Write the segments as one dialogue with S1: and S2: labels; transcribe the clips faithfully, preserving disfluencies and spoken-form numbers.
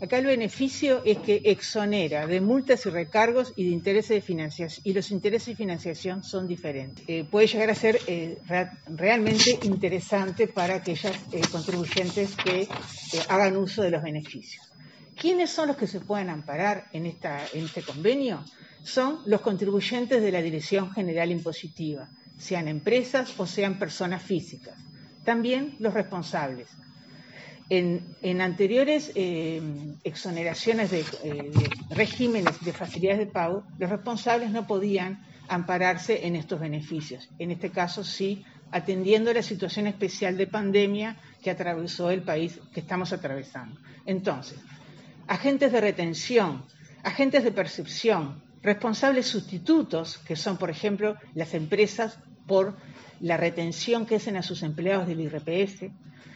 S1: Acá el beneficio es que exonera de multas y recargos y de intereses de financiación, y los intereses de financiación son diferentes. Eh, puede llegar a ser eh, re realmente interesante para aquellas eh, contribuyentes que eh, hagan uso de los beneficios. ¿Quiénes son los que se pueden amparar en, esta, en este convenio? Son los contribuyentes de la Dirección General Impositiva, sean empresas o sean personas físicas. También los responsables. En, en anteriores eh, exoneraciones de, eh, de regímenes de facilidades de pago, los responsables no podían ampararse en estos beneficios. En este caso sí, atendiendo a la situación especial de pandemia que atravesó el país que estamos atravesando. Entonces, agentes de retención, agentes de percepción, responsables sustitutos, que son, por ejemplo, las empresas por la retención que hacen a sus empleados del I R P F,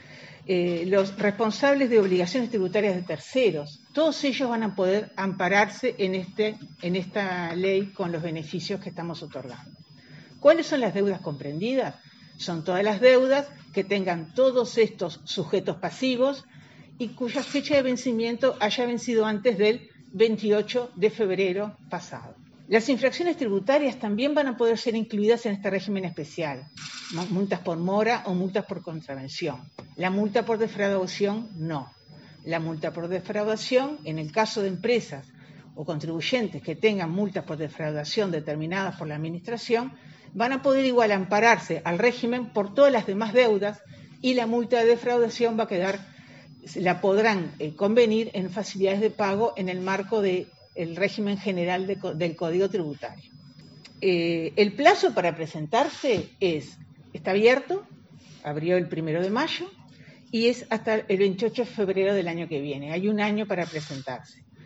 S1: eh, los responsables de obligaciones tributarias de terceros, todos ellos van a poder ampararse en, este, en esta ley con los beneficios que estamos otorgando. ¿Cuáles son las deudas comprendidas? Son todas las deudas que tengan todos estos sujetos pasivos y cuya fecha de vencimiento haya vencido antes del veintiocho de febrero pasado. Las infracciones tributarias también van a poder ser incluidas en este régimen especial, multas por mora o multas por contravención. La multa por defraudación no. La multa por defraudación, en el caso de empresas o contribuyentes que tengan multas por defraudación determinadas por la Administración, van a poder igual ampararse al régimen por todas las demás deudas y la multa de defraudación va a quedar, la podrán eh, convenir en facilidades de pago en el marco del régimen general de, del Código Tributario. Eh, el plazo para presentarse es, está abierto, abrió el primero de mayo y es hasta el veintiocho de febrero del año que viene. Hay un año para presentarse.